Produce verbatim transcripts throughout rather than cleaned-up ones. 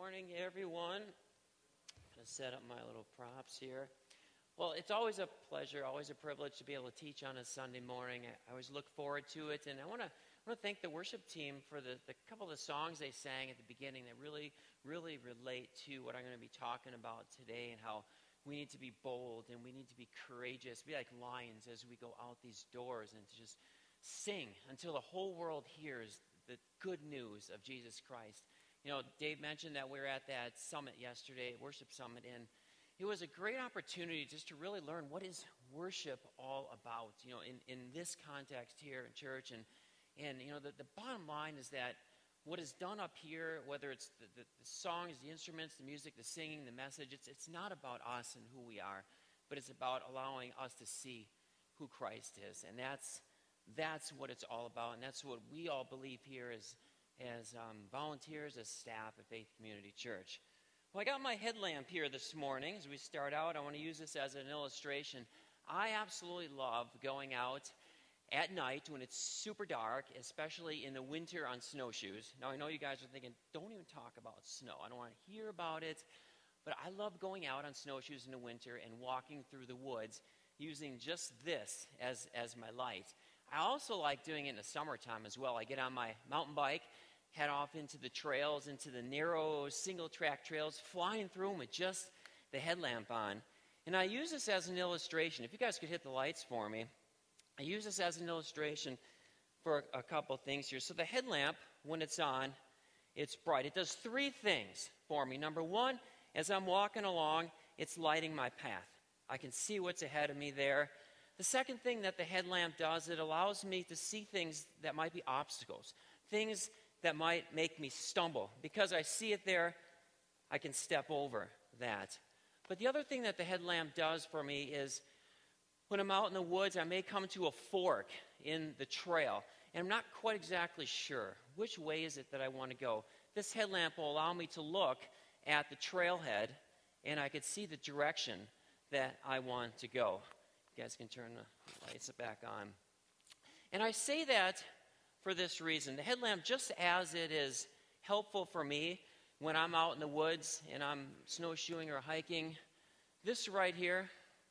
Morning, everyone. I'm going to set up my little props here. Well, it's always a pleasure, always a privilege to be able to teach on a Sunday morning. I, I always look forward to it, and I want to I want to thank the worship team for the, the couple of the songs they sang at the beginning that really, really relate to what I'm going to be talking about today and how we need to be bold and we need to be courageous, be like lions as we go out these doors and to just sing until the whole world hears the good news of Jesus Christ. You know, Dave mentioned that we were at that summit yesterday, worship summit, and it was a great opportunity just to really learn what is worship all about, you know, in, in this context here in church. And, and you know, the, the bottom line is that what is done up here, whether it's the, the, the songs, the instruments, the music, the singing, the message, it's, it's not about us and who we are, but it's about allowing us to see who Christ is. And that's, that's what it's all about, and that's what we all believe here as as um, volunteers, as staff at Faith Community Church. Well, I got my headlamp here this morning. As we start out, I want to use this as an illustration. I absolutely love going out at night when it's super dark, especially in the winter on snowshoes. Now, I know you guys are thinking, don't even talk about snow. I don't want to hear about it. But I love going out on snowshoes in the winter and walking through the woods using just this as, as my light. I also like doing it in the summertime as well. I get on my mountain bike, head off into the trails, into the narrow single-track trails, flying through them with just the headlamp on. And I use this as an illustration. If you guys could hit the lights for me. I use this as an illustration for a, a couple things here. So the headlamp, when it's on, it's bright. It does three things for me. Number one, as I'm walking along, it's lighting my path. I can see what's ahead of me there. The second thing that the headlamp does, it allows me to see things that might be obstacles, things that might make me stumble. Because I see it there, I can step over that. But the other thing that the headlamp does for me is when I'm out in the woods, I may come to a fork in the trail, and I'm not quite exactly sure which way is it that I want to go. This headlamp will allow me to look at the trailhead, and I could see the direction that I want to go. You guys can turn the lights back on. And I say that for this reason. The headlamp, just as it is helpful for me when I'm out in the woods and I'm snowshoeing or hiking, this right here,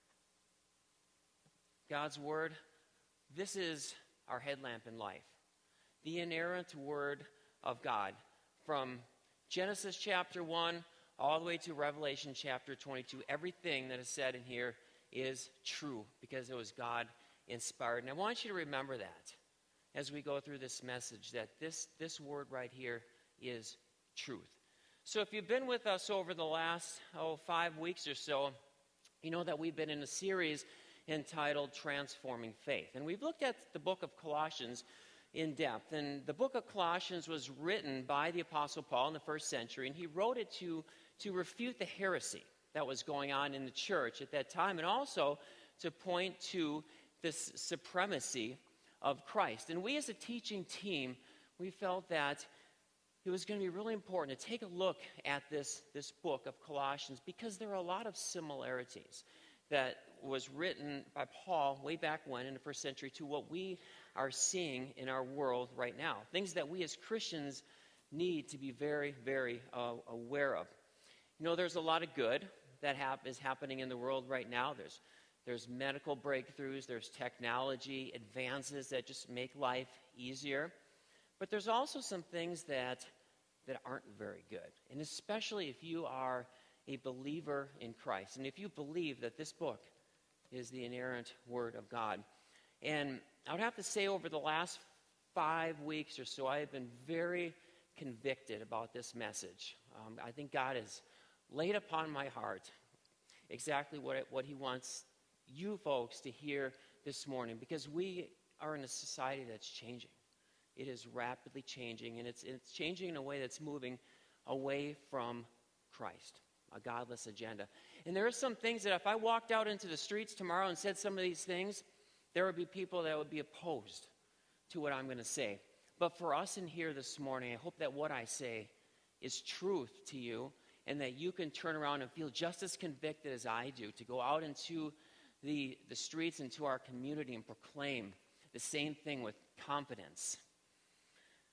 God's Word, this is our headlamp in life. The inerrant Word of God. From Genesis chapter one all the way to Revelation chapter twenty-two, everything that is said in here is true because it was God inspired. And I want you to remember that as we go through this message, that this, this word right here is truth. So if you've been with us over the last, oh, five weeks or so, you know that we've been in a series entitled Transforming Faith. And we've looked at the book of Colossians in depth. And the book of Colossians was written by the Apostle Paul in the first century, and he wrote it to, to refute the heresy that was going on in the church at that time, and also to point to this supremacy of Christ. And we as a teaching team, we felt that it was going to be really important to take a look at this, this book of Colossians because there are a lot of similarities that was written by Paul way back when in the first century to what we are seeing in our world right now. Things that we as Christians need to be very, very uh, aware of. You know, there's a lot of good that hap- is happening in the world right now. There's there's medical breakthroughs, there's technology advances that just make life easier. But there's also some things that that aren't very good. And especially if you are a believer in Christ, and if you believe that this book is the inerrant Word of God. And I would have to say over the last five weeks or so, I have been very convicted about this message. Um, I think God has laid upon my heart exactly what it, what he wants you folks to hear this morning, because we are in a society that's changing. It is rapidly changing, and it's, it's changing in a way that's moving away from Christ, a godless agenda. And there are some things that if I walked out into the streets tomorrow and said some of these things, there would be people that would be opposed to what I'm going to say. But for us in here this morning, I hope that what I say is truth to you, and that you can turn around and feel just as convicted as I do to go out into the, the streets, into our community, and proclaim the same thing with confidence.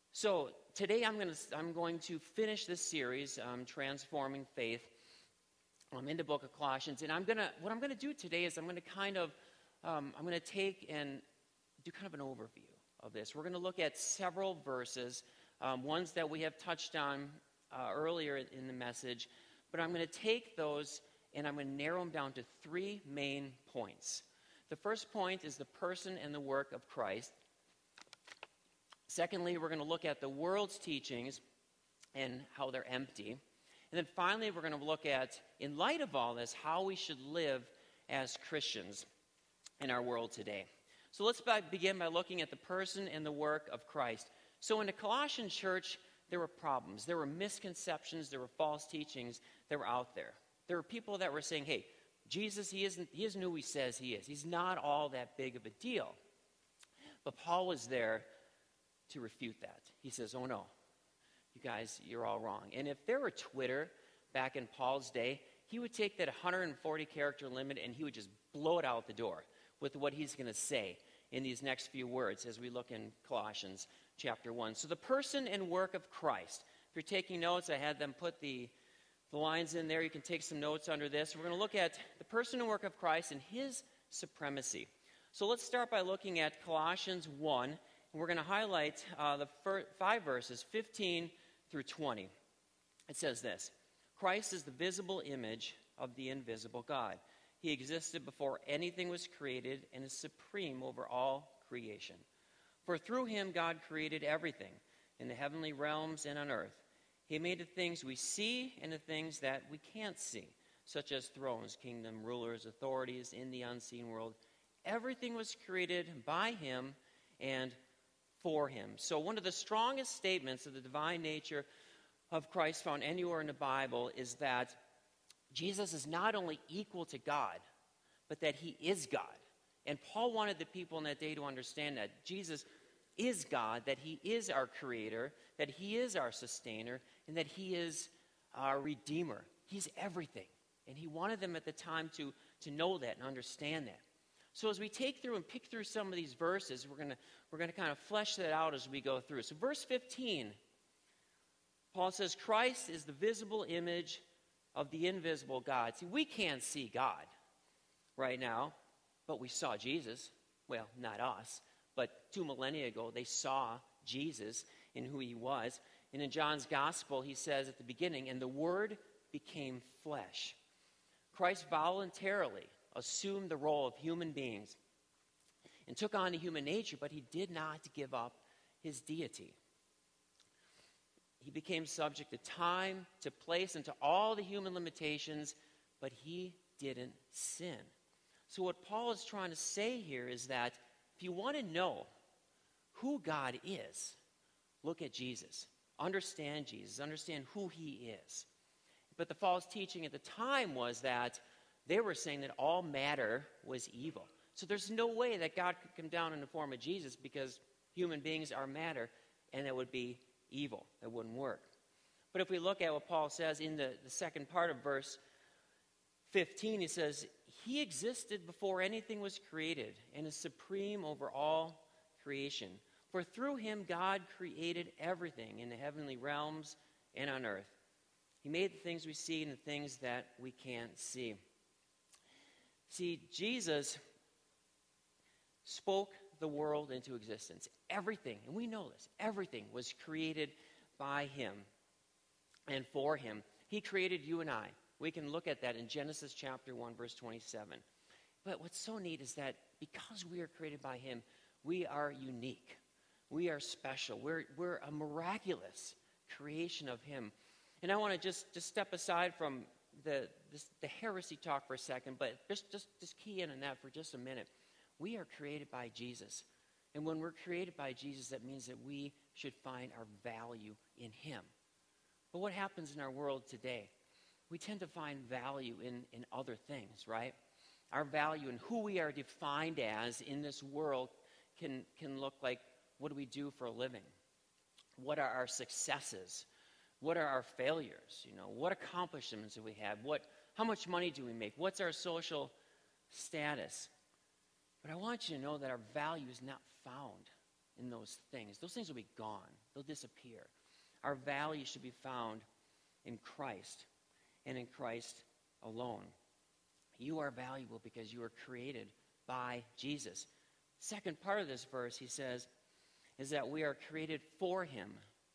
So today I'm going to I'm going to finish this series, um, Transforming Faith. I'm in the book of Colossians, and I'm gonna what I'm going to do today is I'm going to kind of um, I'm going to take and do kind of an overview of this. We're going to look at several verses, um, ones that we have touched on uh, earlier in the message, but I'm going to take those and I'm going to narrow them down to three main points. The first point is the person and the work of Christ. Secondly, we're going to look at the world's teachings and how they're empty. And then finally, we're going to look at, in light of all this, how we should live as Christians in our world today. So let's begin by looking at the person and the work of Christ. So in the Colossian church, there were problems. There were misconceptions. There were false teachings that were out there. There were people that were saying, hey, Jesus, he isn't, he isn't who he says he is. He's not all that big of a deal. But Paul was there to refute that. He says, oh no, you guys, you're all wrong. And if there were Twitter back in Paul's day, he would take that one hundred forty character limit and he would just blow it out the door with what he's going to say in these next few words as we look in Colossians chapter one. So the person and work of Christ. If you're taking notes, I had them put the, the lines in there. You can take some notes under this. We're going to look at the person and work of Christ and his supremacy. So let's start by looking at Colossians one. And we're going to highlight uh, the fir- five verses, fifteen through twenty. It says this: Christ is the visible image of the invisible God. He existed before anything was created and is supreme over all creation. For through him God created everything in the heavenly realms and on earth. He made the things we see and the things that we can't see, such as thrones, kingdom, rulers, authorities in the unseen world. Everything was created by him and for him. So one of the strongest statements of the divine nature of Christ found anywhere in the Bible is that Jesus is not only equal to God, but that he is God. And Paul wanted the people in that day to understand that Jesus is God, that he is our creator, that he is our sustainer, and that he is our redeemer. He's everything. And he wanted them at the time to, to know that and understand that. So as we take through and pick through some of these verses, we're going to we're going to kind of flesh that out as we go through. So verse fifteen, Paul says, Christ is the visible image of the invisible God. See, we can't see God right now, but we saw Jesus. Well, not us, but two millennia ago, they saw Jesus in who he was. And in John's gospel, he says at the beginning, and the Word became flesh. Christ voluntarily assumed the role of human beings and took on the human nature, but he did not give up his deity. He became subject to time, to place, and to all the human limitations, but he didn't sin. So what Paul is trying to say here is that if you want to know who God is, look at Jesus. Understand Jesus. Understand who he is. But the false teaching at the time was that they were saying that all matter was evil. So there's no way that God could come down in the form of Jesus because human beings are matter, and it would be evil. It wouldn't work. But if we look at what Paul says in the, the second part of verse fifteen, he says, he existed before anything was created and is supreme over all creation. For through him God created everything in the heavenly realms and on earth. He made the things we see and the things that we can't see. See, Jesus spoke the world into existence. Everything, and we know this, everything was created by him and for him. He created you and I. We can look at that in Genesis chapter one, verse twenty-seven. But what's so neat is that because we are created by him, we are unique. We are special. We're, we're a miraculous creation of him. And I want to just, just step aside from the, this, the heresy talk for a second, but just, just, just key in on that for just a minute. We are created by Jesus. And when we're created by Jesus, that means that we should find our value in him. But what happens in our world today? We tend to find value in, in other things, right? Our value in who we are defined as in this world can, can look like, what do we do for a living? What are our successes? What are our failures? You know, what accomplishments do we have? What, how much money do we make? What's our social status? But I want you to know that our value is not found in those things. Those things will be gone. They'll disappear. Our value should be found in Christ and in Christ alone. You are valuable because you were created by Jesus. Second part of this verse, he says, is that we are created for him.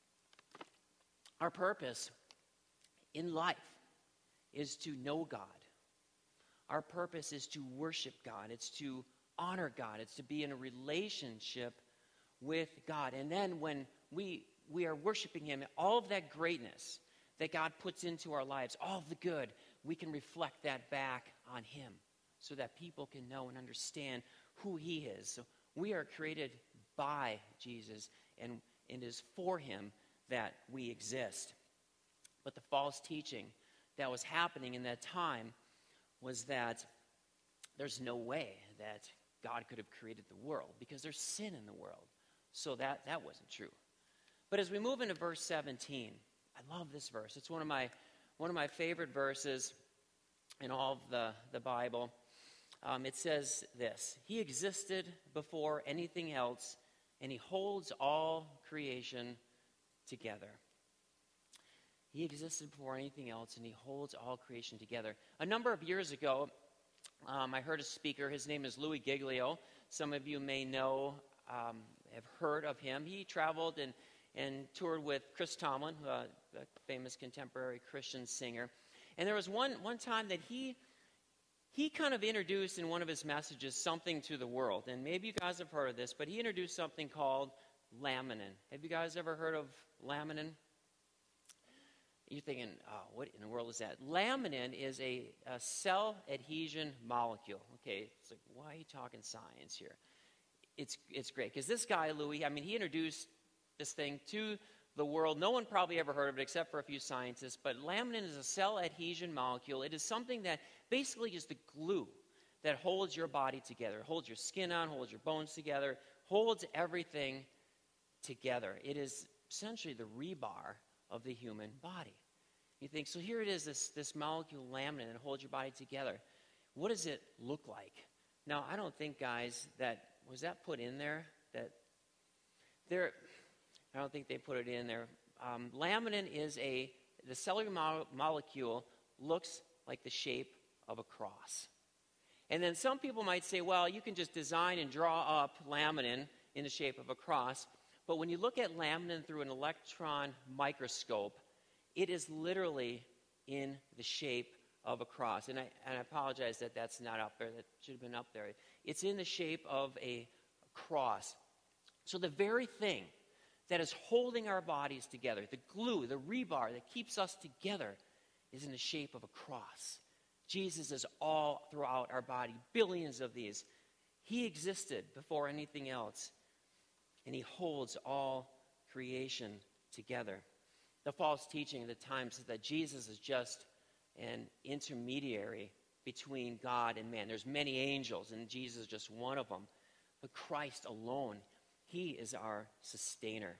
Our purpose in life is to know God. Our purpose is to worship God. It's to honor God. It's to be in a relationship with God. And then when we we are worshiping him, all of that greatness that God puts into our lives, all of the good, we can reflect that back on him so that people can know and understand who he is. So we are created by Jesus, and it is for him that we exist. But the false teaching that was happening in that time was that there's no way that God could have created the world because there's sin in the world. So that, that wasn't true. But as we move into verse seventeen, I love this verse. It's one of my one of my favorite verses in all of the, the Bible. Um, it says this: he existed before anything else, and he holds all creation together. He existed before anything else, and he holds all creation together. A number of years ago, um, I heard a speaker. His name is Louis Giglio. Some of you may know, um, have heard of him. He traveled and, and toured with Chris Tomlin, uh, a famous contemporary Christian singer. And there was one, one time that he, he kind of introduced in one of his messages something to the world. And maybe you guys have heard of this, but he introduced something called laminin. Have you guys ever heard of laminin? You're thinking, oh, what in the world is that? Laminin is a, a cell adhesion molecule. Okay, it's like, why are you talking science here? It's it's great, because this guy, Louis, I mean, he introduced this thing to the world. No one probably ever heard of it except for a few scientists, but laminin is a cell adhesion molecule. It is something that basically is the glue that holds your body together, holds your skin on, holds your bones together, holds everything together. It is essentially the rebar of the human body. You think, so here it is, this, this molecule laminin that holds your body together. What does it look like? Now, I don't think, guys, that, was that put in there? That there, I don't think they put it in there. Um, laminin is a, the cellular mo- molecule looks like the shape of a cross. And then some people might say, well, you can just design and draw up laminin in the shape of a cross. But when you look at laminin through an electron microscope, it is literally in the shape of a cross. And I, and I apologize that that's not up there. That should have been up there. It's in the shape of a cross. So the very thing that is holding our bodies together, the glue, the rebar that keeps us together, is in the shape of a cross. Jesus is all throughout our body, billions of these. He existed before anything else, and he holds all creation together. The false teaching at the time says that Jesus is just an intermediary between God and man. There's many angels, and Jesus is just one of them. But Christ alone, he is our sustainer.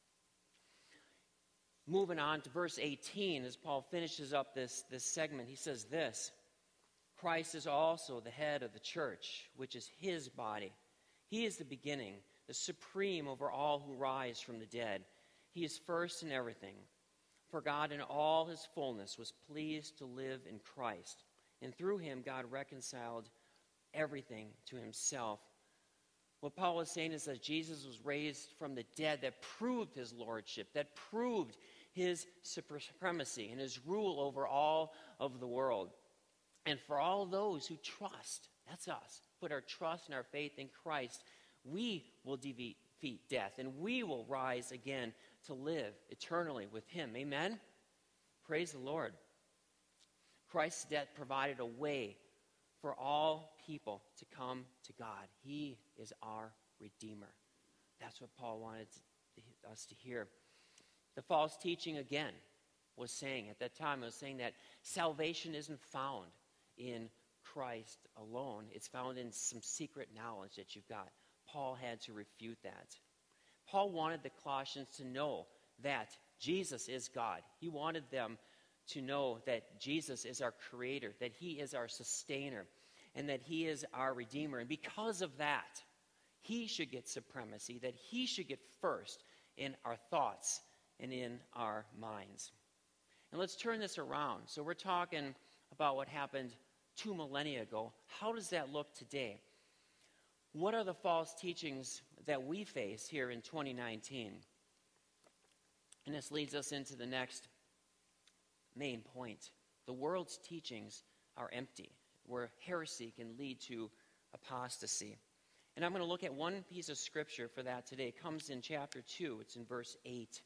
Moving on to verse eighteen, as Paul finishes up this, this segment, he says this: Christ is also the head of the church, which is his body. He is the beginning, the supreme over all who rise from the dead. He is first in everything. For God in all his fullness was pleased to live in Christ, and through him God reconciled everything to himself. What Paul was saying is that Jesus was raised from the dead. That proved his lordship, that proved his supremacy and his rule over all of the world. And for all those who trust, that's us, put our trust and our faith in Christ, we will defeat death, and we will rise again to live eternally with him. Amen? Praise the Lord. Christ's death provided a way for all people to come to God. He is our Redeemer. That's what Paul wanted to, us to hear. The false teaching, again, was saying, at that time, it was saying that salvation isn't found in Christ alone. It's found in some secret knowledge that you've got. Paul had to refute that. Paul wanted the Colossians to know that Jesus is God. He wanted them to know that Jesus is our creator, that he is our sustainer, and that he is our Redeemer. And because of that, he should get supremacy, that he should get first, in our thoughts and in our minds. And let's turn this around. So we're talking about what happened two millennia ago. How does that look today? What are the false teachings that we face here in twenty nineteen? And this leads us into the next main point. The world's teachings are empty, where heresy can lead to apostasy. And I'm going to look at one piece of scripture for that today. It comes in chapter two. It's in verse eight.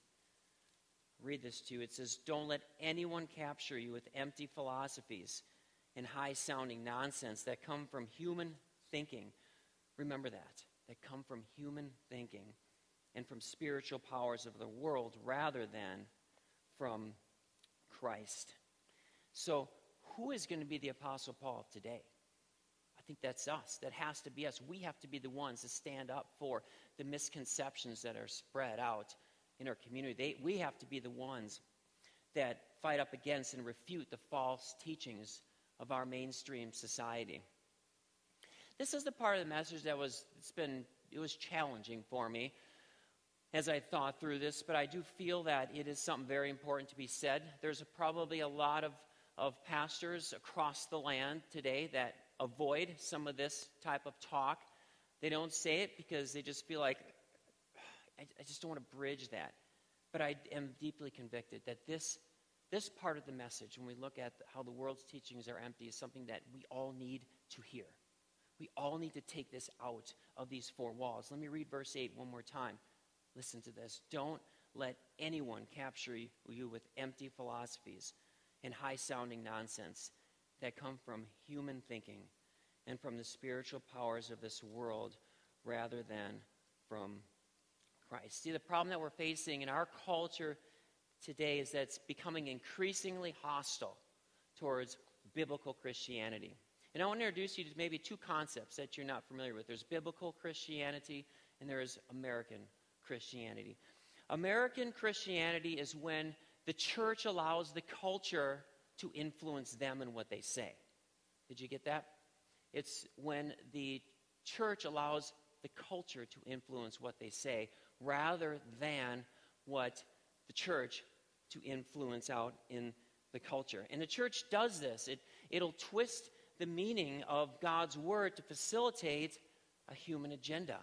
Read this to you. It says, "Don't let anyone capture you with empty philosophies and high-sounding nonsense that come from human thinking." Remember that. That come from human thinking and from spiritual powers of the world rather than from Christ. So who is going to be the Apostle Paul of today? I think that's us. That has to be us. We have to be the ones to stand up for the misconceptions that are spread out in our community. They, we have to be the ones that fight up against and refute the false teachings of our mainstream society. This is the part of the message that was, it's been, it was challenging for me as I thought through this, but I do feel that it is something very important to be said. There's a, probably a lot of, of pastors across the land today that avoid some of this type of talk. They don't say it because they just feel like, I, I just don't want to bridge that. But I am deeply convicted that this, this part of the message, when we look at how the world's teachings are empty, is something that we all need to hear. We all need to take this out of these four walls. Let me read verse eight one more time. Listen to this. "Don't let anyone capture you with empty philosophies and high-sounding nonsense that come from human thinking and from the spiritual powers of this world rather than from Christ." See, the problem that we're facing in our culture today is that it's becoming increasingly hostile towards biblical Christianity. And I want to introduce you to maybe two concepts that you're not familiar with. There's biblical Christianity and there is American Christianity. American Christianity is when the church allows the culture to influence them and what they say. Did you get that? It's when the church allows the culture to influence what they say rather than what the church to influence out in the culture. And the church does this. It, it'll twist the meaning of God's word to facilitate a human agenda.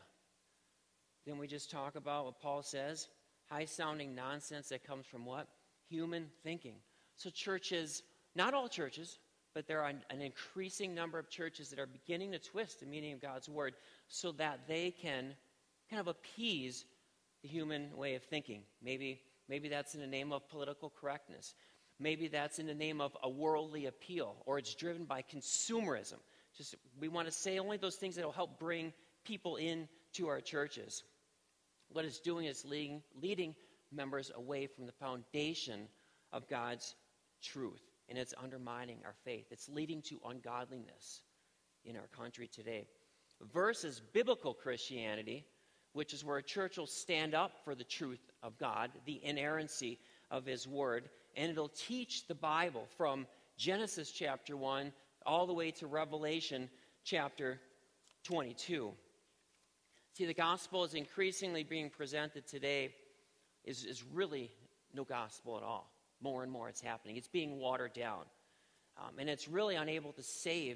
Then we just talk about what Paul says, high-sounding nonsense that comes from what? Human thinking. So churches, not all churches, but there are an, an increasing number of churches that are beginning to twist the meaning of God's word so that they can kind of appease the human way of thinking. Maybe, maybe that's in the name of political correctness. Maybe that's in the name of a worldly appeal, or it's driven by consumerism. Just we want to say only those things that will help bring people in to our churches. What it's doing is leading, leading members away from the foundation of God's truth, and it's undermining our faith. It's leading to ungodliness in our country today. Versus biblical Christianity, which is where a church will stand up for the truth of God, the inerrancy of His Word, and it'll teach the Bible from Genesis chapter one all the way to Revelation chapter twenty-two. See, the gospel is increasingly being presented today is, is really no gospel at all. More and more it's happening. It's being watered down. Um, and it's really unable to save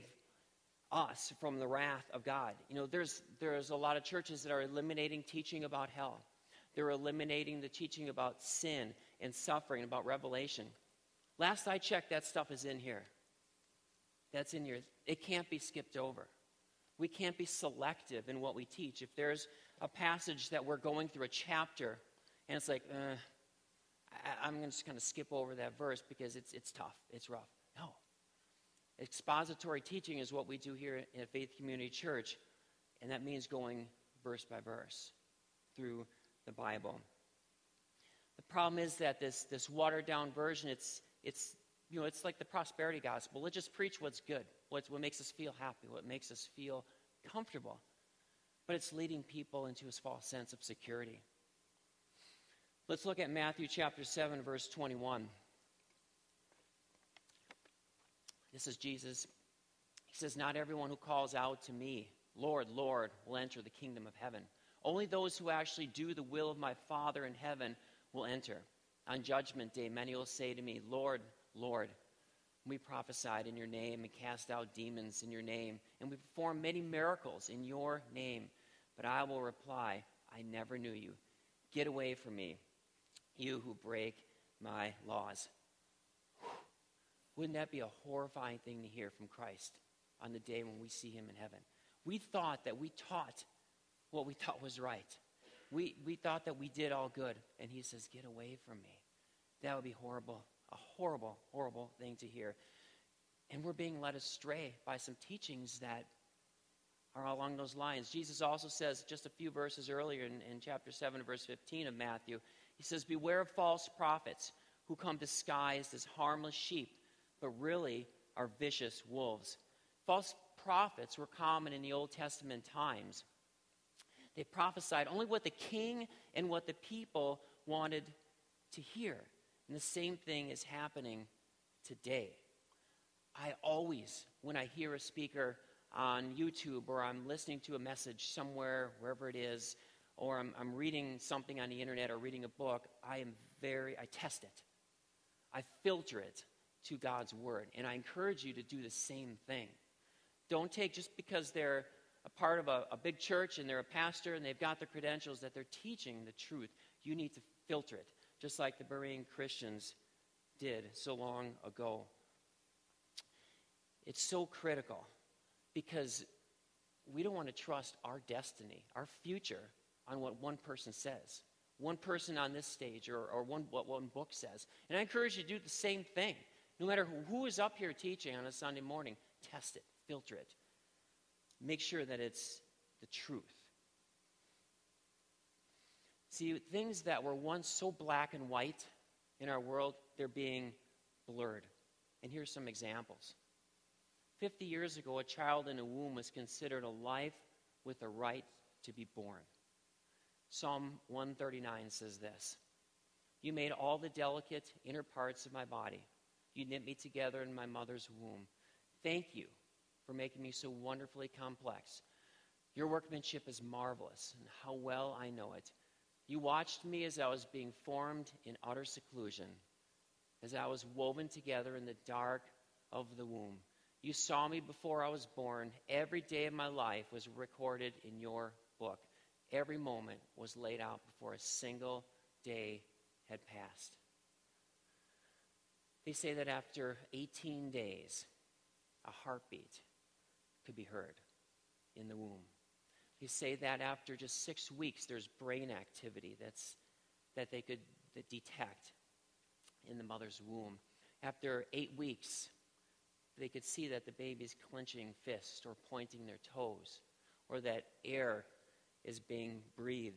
us from the wrath of God. You know, there's there's a lot of churches that are eliminating teaching about hell. They're eliminating the teaching about sin and suffering, about Revelation. Last I checked, that stuff is in here. That's in here. It can't be skipped over. We can't be selective in what we teach. If there's a passage that we're going through, a chapter, and it's like, uh, I, I'm going to just kind of skip over that verse because it's it's tough, it's rough. No. Expository teaching is what we do here at Faith Community Church, and that means going verse by verse through the Bible. The problem is that this this watered down version, it's it's you know it's like the prosperity gospel. Let's just preach what's good, what's what makes us feel happy, what makes us feel comfortable. But it's leading people into a false sense of security. Let's look at Matthew chapter seven, verse twenty-one. This is Jesus. He says, "Not everyone who calls out to me, 'Lord, Lord,' will enter the kingdom of heaven. Only those who actually do the will of my Father in heaven will enter. On judgment day, many will say to me, Lord, Lord, we prophesied in your name and cast out demons in your name, and we performed many miracles in your name. But I will reply, I never knew you. Get away from me, you who break my laws. Wouldn't that be a horrifying thing to hear from Christ on the day when we see him in heaven? We thought that we taught what we thought was right. We, we thought that we did all good. And he says, get away from me. That would be horrible, a horrible, horrible thing to hear. And we're being led astray by some teachings that are along those lines. Jesus also says, just a few verses earlier in, in chapter seven, verse fifteen of Matthew, he says, beware of false prophets who come disguised as harmless sheep, but really are vicious wolves. False prophets were common in the Old Testament times. They prophesied only what the king and what the people wanted to hear. And the same thing is happening today. I always, when I hear a speaker on YouTube or I'm listening to a message somewhere, wherever it is, or I'm, I'm reading something on the internet or reading a book, I am very, I test it. I filter it to God's word. And I encourage you to do the same thing. Don't take, just because they're a part of a, a big church and they're a pastor and they've got the credentials that they're teaching the truth. You need to filter it, just like the Berean Christians did so long ago. It's so critical because we don't want to trust our destiny, our future, on what one person says, one person on this stage, or, or one, what one book says. And I encourage you to do the same thing. No matter who, who is up here teaching on a Sunday morning, test it, filter it. Make sure that it's the truth. See, things that were once so black and white in our world, they're being blurred. And here's some examples. Fifty years ago, a child in a womb was considered a life with a right to be born. Psalm one thirty-nine says this, you made all the delicate inner parts of my body. You knit me together in my mother's womb. Thank you for making me so wonderfully complex. Your workmanship is marvelous, and how well I know it. You watched me as I was being formed in utter seclusion, as I was woven together in the dark of the womb. You saw me before I was born. Every day of my life was recorded in your book. Every moment was laid out before a single day had passed. They say that after eighteen days, a heartbeat could be heard in the womb. They say that after just six weeks, there's brain activity that's, that they could detect in the mother's womb. After eight weeks, they could see that the baby's clenching fists or pointing their toes, or that air is being breathed.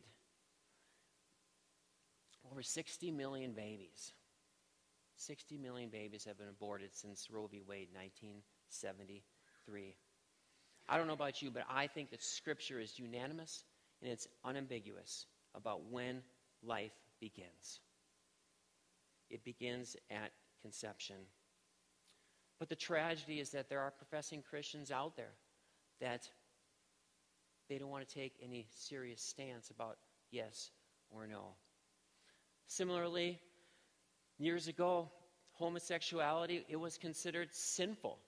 Over sixty million babies. sixty million babies have been aborted since Roe v. Wade, nineteen seventy-three. I don't know about you, but I think that Scripture is unanimous and it's unambiguous about when life begins. It begins at conception. But the tragedy is that there are professing Christians out there that they don't want to take any serious stance about yes or no. Similarly, years ago, homosexuality, it was considered sinful.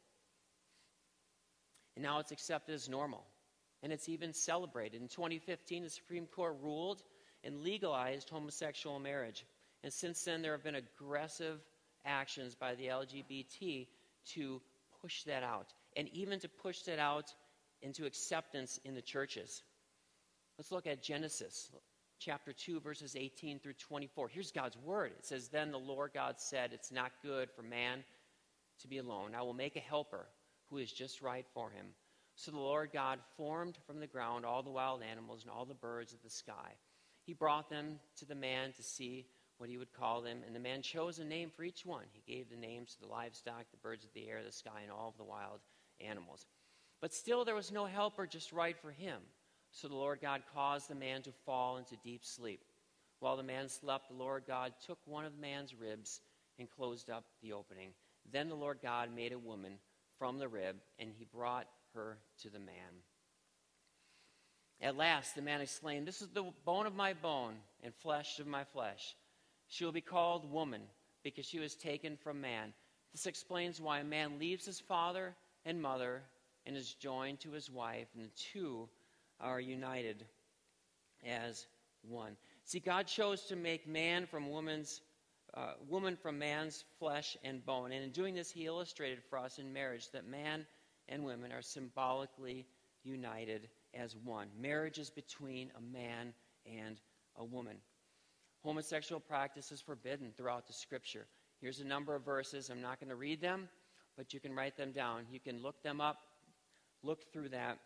And now it's accepted as normal. And it's even celebrated. In twenty fifteen, the Supreme Court ruled and legalized homosexual marriage. And since then, there have been aggressive actions by the L G B T to push that out, and even to push that out into acceptance in the churches. Let's look at Genesis chapter two, verses eighteen through twenty-four. Here's God's word. It says, then the Lord God said, it's not good for man to be alone. I will make a helper who is just right for him. So the Lord God formed from the ground all the wild animals and all the birds of the sky. He brought them to the man to see what he would call them, and the man chose a name for each one. He gave the names to the livestock, the birds of the air, the sky, and all of the wild animals. But still there was no helper just right for him. So the Lord God caused the man to fall into deep sleep. While the man slept, the Lord God took one of the man's ribs and closed up the opening. Then the Lord God made a woman from the rib, and he brought her to the man. At last the man exclaimed, "This is the bone of my bone and flesh of my flesh. She will be called woman because she was taken from man." This explains why a man leaves his father and mother and is joined to his wife, and the two are united as one. See, God chose to make man from woman's, uh, woman from man's flesh and bone. And in doing this, he illustrated for us in marriage that man and women are symbolically united as one. Marriage is between a man and a woman. Homosexual practice is forbidden throughout the Scripture. Here's a number of verses. I'm not going to read them, but you can write them down. You can look them up, look through that.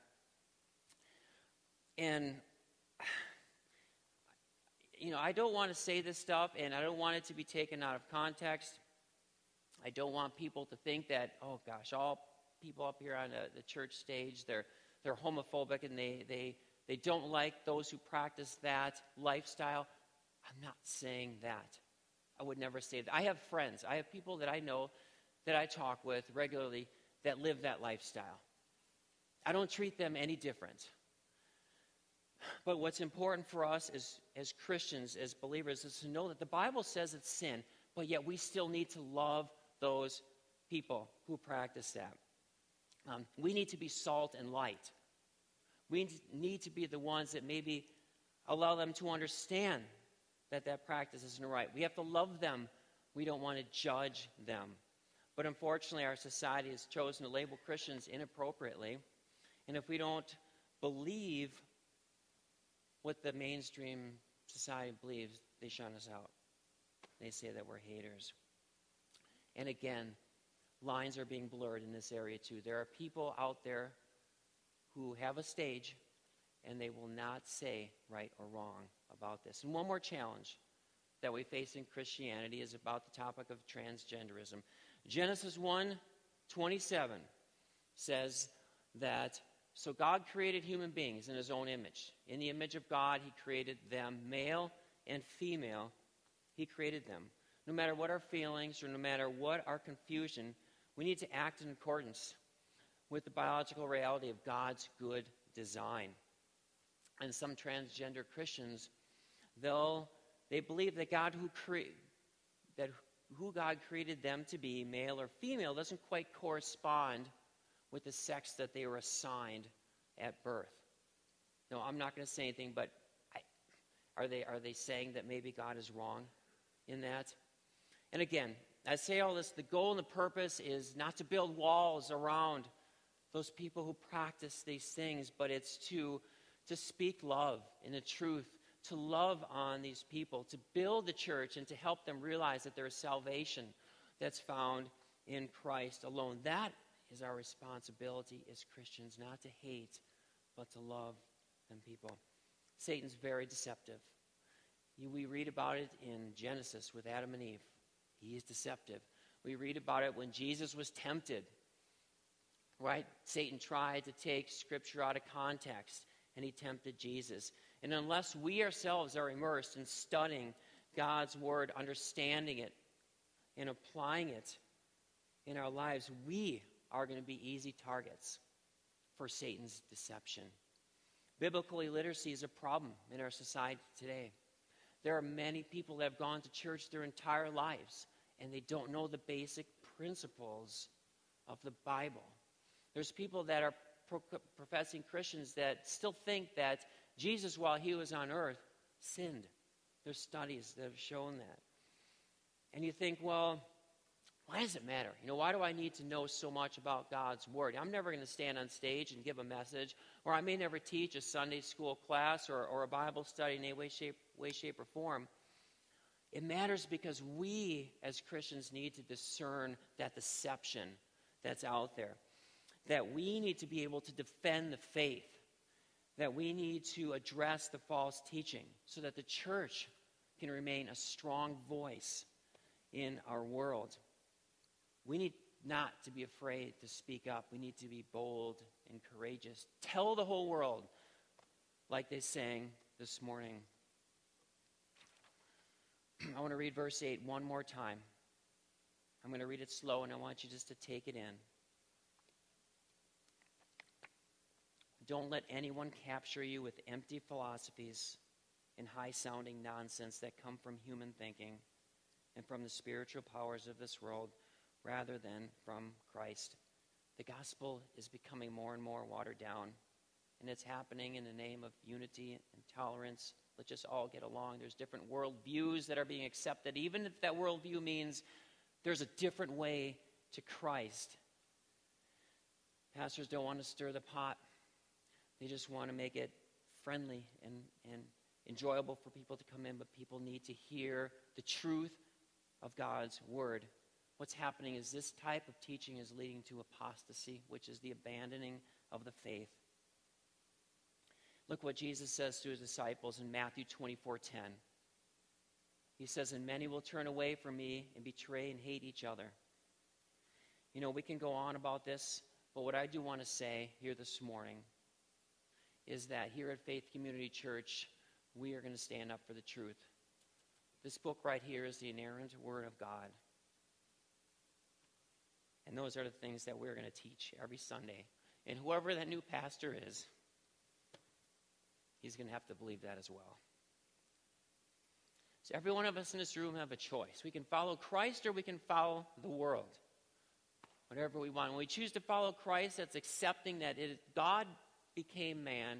And, you know, I don't want to say this stuff, and I don't want it to be taken out of context. I don't want people to think that, oh, gosh, all people up here on the, the church stage, they're they're homophobic and they, they, they don't like those who practice that lifestyle. I'm not saying that. I would never say that. I have friends. I have people that I know that I talk with regularly that live that lifestyle. I don't treat them any different. But what's important for us as, as Christians, as believers, is to know that the Bible says it's sin, but yet we still need to love those people who practice that. Um, we need to be salt and light. We need to be the ones that maybe allow them to understand that that practice isn't right. We have to love them. We don't want to judge them. But unfortunately, our society has chosen to label Christians inappropriately. And if we don't believe what the mainstream society believes, they shun us out. They say that we're haters. And again, lines are being blurred in this area too. There are people out there who have a stage and they will not say right or wrong about this. And one more challenge that we face in Christianity is about the topic of transgenderism. Genesis one twenty-seven says that, so God created human beings in his own image. In the image of God, he created them, male and female. He created them. No matter what our feelings or no matter what our confusion, we need to act in accordance with the biological reality of God's good design. And some transgender Christians, they'll they believe that God who cre- that who God created them to be, male or female, doesn't quite correspond with the sex that they were assigned at birth. No, I'm not going to say anything, but I, are they are they saying that maybe God is wrong in that? And again, I say all this, the goal and the purpose is not to build walls around those people who practice these things, but it's to, to speak love and the truth, to love on these people, to build the church and to help them realize that there is salvation that's found in Christ alone. That is our responsibility as Christians, not to hate, but to love them people. Satan's very deceptive. We read about it in Genesis with Adam and Eve. He is deceptive. We read about it when Jesus was tempted. Right? Satan tried to take Scripture out of context, and he tempted Jesus. And unless we ourselves are immersed in studying God's Word, understanding it, and applying it in our lives, we are going to be easy targets for Satan's deception. Biblical illiteracy is a problem in our society today. There are many people that have gone to church their entire lives, and they don't know the basic principles of the Bible. There's people that are pro- professing Christians that still think that Jesus, while he was on earth, sinned. There's studies that have shown that. And you think, well, why does it matter? You know, why do I need to know so much about God's Word? I'm never going to stand on stage and give a message, or I may never teach a Sunday school class or, or a Bible study in any way, shape, way, shape, or form. It matters because we, as Christians, need to discern that deception that's out there. That we need to be able to defend the faith. That we need to address the false teaching so that the church can remain a strong voice in our world. We need not to be afraid to speak up. We need to be bold and courageous. Tell the whole world, like they sang this morning. I want to read verse eight one more time. I'm going to read it slow, and I want you just to take it in. Don't let anyone capture you with empty philosophies and high-sounding nonsense that come from human thinking and from the spiritual powers of this world rather than from Christ. The gospel is becoming more and more watered down, and it's happening in the name of unity and tolerance. Let's just all get along. There's different worldviews that are being accepted, even if that worldview means there's a different way to Christ. Pastors don't want to stir the pot. They just want to make it friendly and, and enjoyable for people to come in, but people need to hear the truth of God's word. What's happening is this type of teaching is leading to apostasy, which is the abandoning of the faith. Look what Jesus says to his disciples in Matthew twenty-four ten. He says, "And many will turn away from me and betray and hate each other." You know, we can go on about this, but what I do want to say here this morning is that here at Faith Community Church, we are going to stand up for the truth. This book right here is the inerrant Word of God. And those are the things that we're going to teach every Sunday. And whoever that new pastor is, he's going to have to believe that as well. So every one of us in this room have a choice. We can follow Christ or we can follow the world. Whatever we want. When we choose to follow Christ, that's accepting that it, God became man.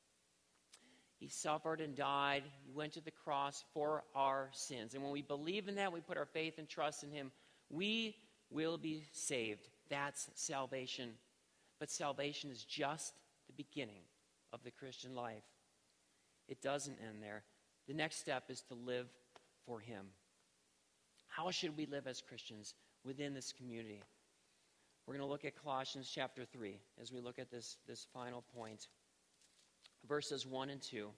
He suffered and died. He went to the cross for our sins. And when we believe in that, we put our faith and trust in him, we will be saved. That's salvation. But salvation is just the beginning of the Christian life. It doesn't end there. The next step is to live for him. How should we live as Christians within this community? We're going to look at Colossians chapter three as we look at this, this final point. Verses one and two.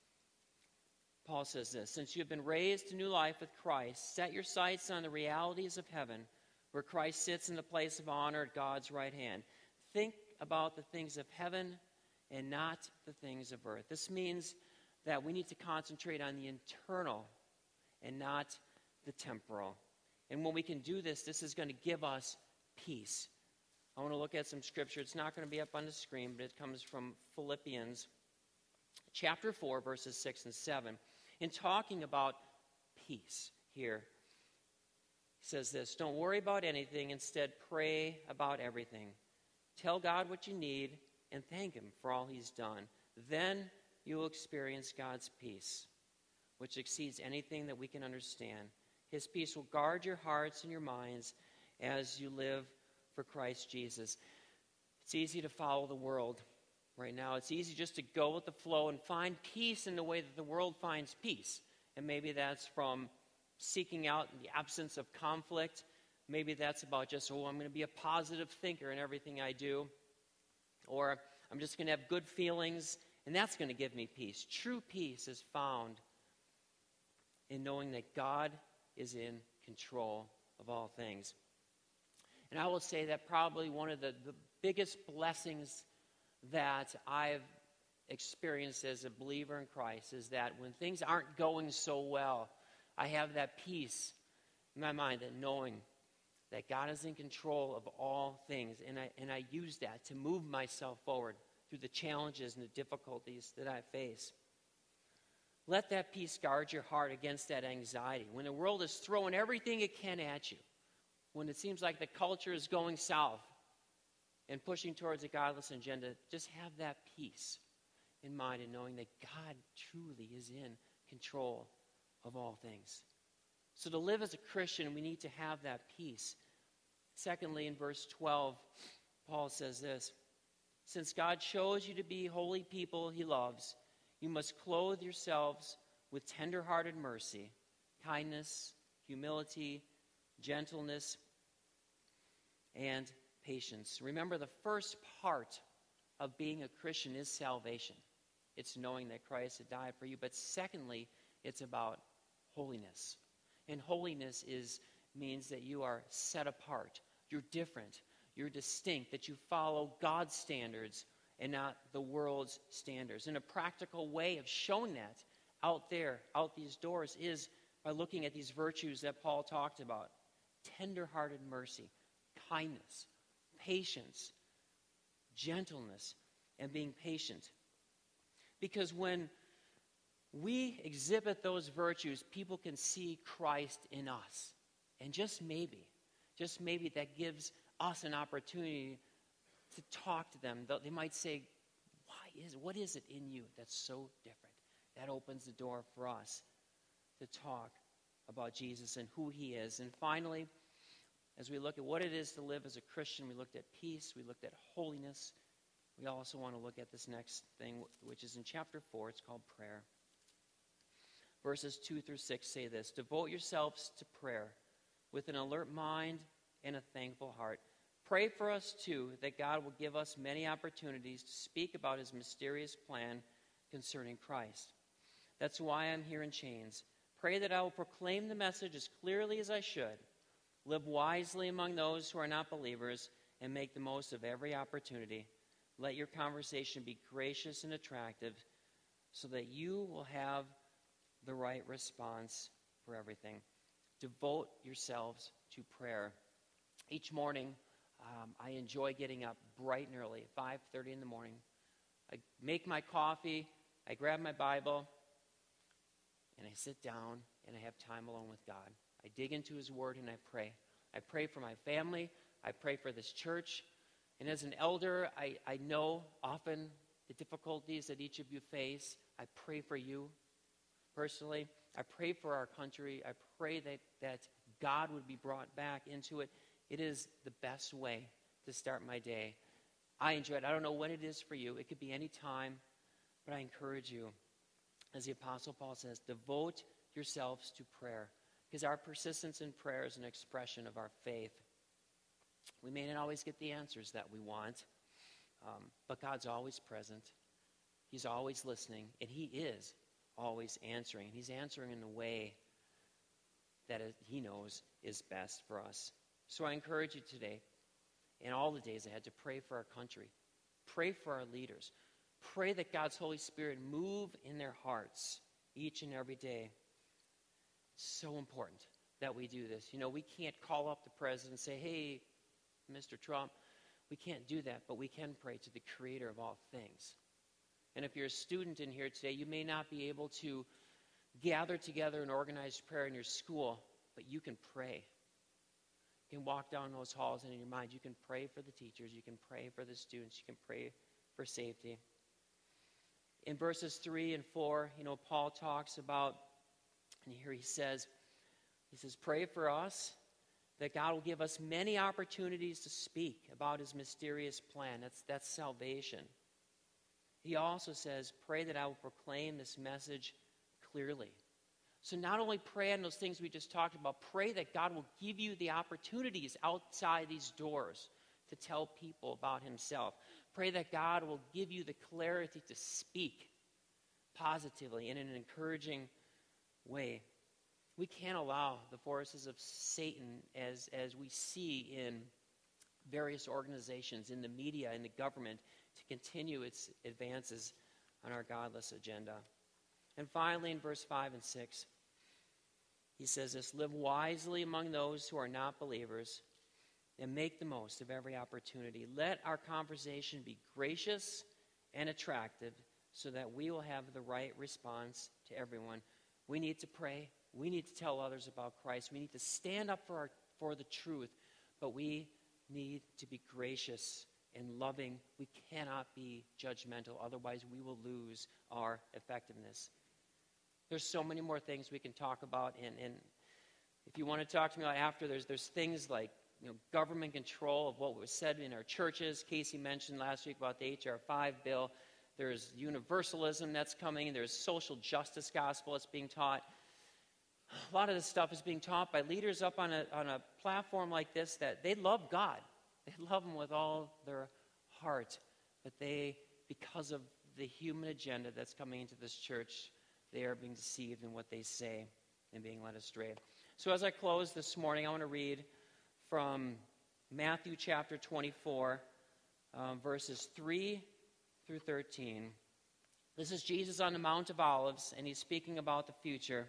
Paul says this, "Since you have been raised to new life with Christ, set your sights on the realities of heaven, where Christ sits in the place of honor at God's right hand. Think about the things of heaven and not the things of earth." This means that we need to concentrate on the internal and not the temporal. And when we can do this, this is going to give us peace. I want to look at some scripture. It's not going to be up on the screen, but it comes from Philippians chapter four, verses six and seven. In talking about peace here, he says this, "Don't worry about anything. Instead, pray about everything. Tell God what you need and thank him for all he's done. Then you will experience God's peace, which exceeds anything that we can understand. His peace will guard your hearts and your minds as you live for Christ Jesus." It's easy to follow the world right now. It's easy just to go with the flow and find peace in the way that the world finds peace. And maybe that's from seeking out the absence of conflict. Maybe that's about just, oh, I'm going to be a positive thinker in everything I do. Or I'm just going to have good feelings, and that's going to give me peace. True peace is found in knowing that God is in control of all things. And I will say that probably one of the, the biggest blessings that I've experienced as a believer in Christ is that when things aren't going so well, I have that peace in my mind, that knowing that God is in control of all things. And I, and I use that to move myself forward through the challenges and the difficulties that I face. Let that peace guard your heart against that anxiety. When the world is throwing everything it can at you, when it seems like the culture is going south and pushing towards a godless agenda, just have that peace in mind and knowing that God truly is in control of all things. So to live as a Christian, we need to have that peace. Secondly, in verse twelve, Paul says this, "Since God chose you to be holy people he loves, you must clothe yourselves with tender-hearted mercy, kindness, humility, gentleness, and patience." Remember, the first part of being a Christian is salvation. It's knowing that Christ had died for you. But secondly, it's about holiness. And holiness is means that you are set apart. You're different. You're distinct. That you follow God's standards and not the world's standards. And a practical way of showing that out there, out these doors, is by looking at these virtues that Paul talked about. Tender-hearted mercy, kindness, patience, gentleness, and being patient. Because when we exhibit those virtues, people can see Christ in us. And just maybe, just maybe that gives us an opportunity to talk to them. They might say, why is, what is it in you that's so different? That opens the door for us to talk about Jesus and who he is. And finally, as we look at what it is to live as a Christian, we looked at peace, we looked at holiness. We also want to look at this next thing, which is in chapter four. It's called prayer. Verses two through six say this: devote yourselves to prayer with an alert mind and a thankful heart. Pray for us, too, that God will give us many opportunities to speak about his mysterious plan concerning Christ. That's why I'm here in chains. Pray that I will proclaim the message as clearly as I should, live wisely among those who are not believers, and make the most of every opportunity. Let your conversation be gracious and attractive so that you will have the right response for everything. Devote yourselves to prayer. Each morning, um, I enjoy getting up bright and early, at five thirty in the morning. I make my coffee, I grab my Bible, and I sit down and I have time alone with God. I dig into his word and I pray. I pray for my family. I pray for this church. And as an elder, I, I know often the difficulties that each of you face. I pray for you personally. I pray for our country. I pray that, that God would be brought back into it. It is the best way to start my day. I enjoy it. I don't know when it is for you. It could be any time, but I encourage you, as the Apostle Paul says, devote yourselves to prayer, because our persistence in prayer is an expression of our faith. We may not always get the answers that we want, um, but God's always present. He's always listening, and he is always answering. He's answering in the way that he knows is best for us. So I encourage you today, and all the days ahead, to pray for our country. Pray for our leaders. Pray that God's Holy Spirit move in their hearts each and every day. It's so important that we do this. You know, we can't call up the president and say, hey, Mister Trump. We can't do that, but we can pray to the Creator of all things. And if you're a student in here today, you may not be able to gather together an organized prayer in your school, but you can pray. You can walk down those halls, and in your mind, you can pray for the teachers, you can pray for the students, you can pray for safety. In verses three and four, you know, Paul talks about, and here he says, he says, pray for us that God will give us many opportunities to speak about his mysterious plan. That's, that's salvation. He also says, pray that I will proclaim this message clearly. So not only pray on those things we just talked about, pray that God will give you the opportunities outside these doors to tell people about himself. Pray that God will give you the clarity to speak positively in an encouraging way. We can't allow the forces of Satan, as, as we see in various organizations, in the media, in the government, to continue its advances on our godless agenda. And finally, in verse five and six, he says this: live wisely among those who are not believers and make the most of every opportunity. Let our conversation be gracious and attractive so that we will have the right response to everyone. We need to pray. We need to tell others about Christ. We need to stand up for our, for the truth, but we need to be gracious and loving. We cannot be judgmental, otherwise we will lose our effectiveness. There's so many more things we can talk about, and, and if you want to talk to me about after, there's there's things like, you know, government control of what was said in our churches. Casey mentioned last week about the H R five bill. There's universalism that's coming. There's social justice gospel that's being taught. A lot of this stuff is being taught by leaders up on a on a platform like this that they love God. They love him with all their heart. But they, because of the human agenda that's coming into this church, they are being deceived in what they say and being led astray. So as I close this morning, I want to read from Matthew chapter twenty-four, um, verses three through thirteen. This is Jesus on the Mount of Olives, and he's speaking about the future.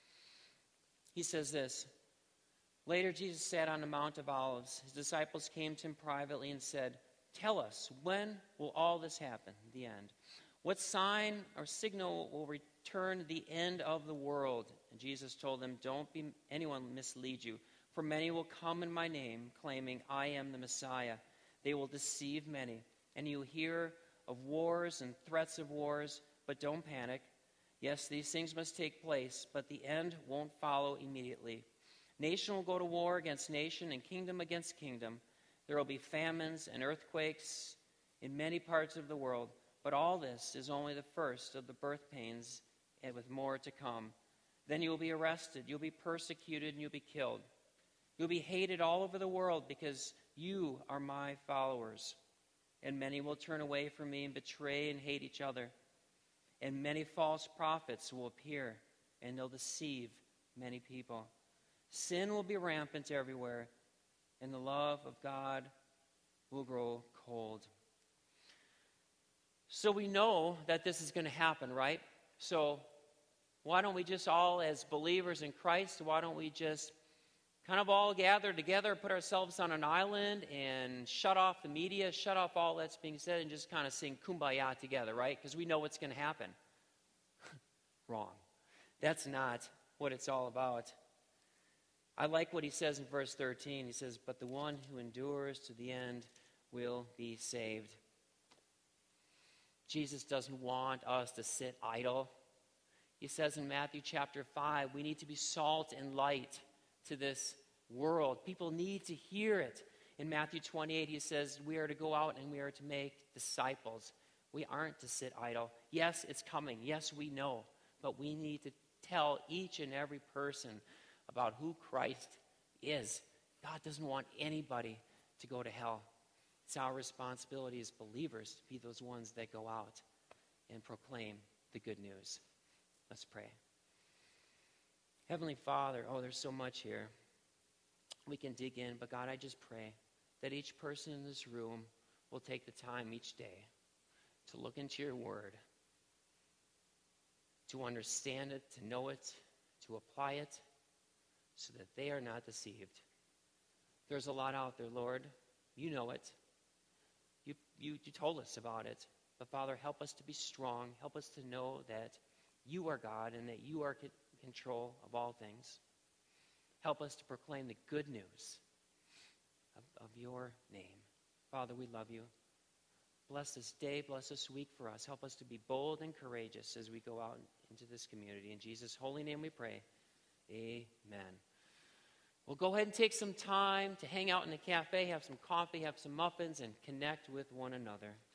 He says this: later Jesus sat on the Mount of Olives. His disciples came to him privately and said, tell us, when will all this happen, the end? What sign or signal will return the end of the world? And Jesus told them, don't be anyone mislead you, for many will come in my name, claiming, I am the Messiah. They will deceive many. And you hear of wars and threats of wars, but don't panic. Yes, these things must take place, but the end won't follow immediately. Nation will go to war against nation and kingdom against kingdom. There will be famines and earthquakes in many parts of the world. But all this is only the first of the birth pains, and with more to come. Then you will be arrested, you'll be persecuted, and you'll be killed. You'll be hated all over the world because you are my followers. And many will turn away from me and betray and hate each other. And many false prophets will appear, and they'll deceive many people. Sin will be rampant everywhere, and the love of God will grow cold. So we know that this is going to happen, right? So why don't we just all, as believers in Christ, why don't we just kind of all gather together, put ourselves on an island, and shut off the media, shut off all that's being said, and just kind of sing Kumbaya together, right? Because we know what's going to happen. Wrong. That's not what it's all about. I like what he says in verse thirteen. He says, but the one who endures to the end will be saved. Jesus doesn't want us to sit idle. He says in Matthew chapter five, we need to be salt and light to this world. People need to hear it. In Matthew twenty-eight, he says we are to go out and we are to make disciples. We aren't to sit idle. Yes, it's coming. Yes, we know. But we need to tell each and every person about who Christ is. God doesn't want anybody to go to hell. It's our responsibility as believers to be those ones that go out and proclaim the good news. Let's pray. Heavenly Father, oh, there's so much here. We can dig in, but God, I just pray that each person in this room will take the time each day to look into your word, to understand it, to know it, to apply it, so that they are not deceived. There's a lot out there, Lord. You know it. You, you, you told us about it. But Father, help us to be strong. Help us to know that you are God and that you are in control of all things. Help us to proclaim the good news of, of your name. Father, we love you. Bless this day. Bless this week for us. Help us to be bold and courageous as we go out into this community. In Jesus' holy name we pray. Amen. Well, go ahead and take some time to hang out in the cafe, have some coffee, have some muffins, and connect with one another.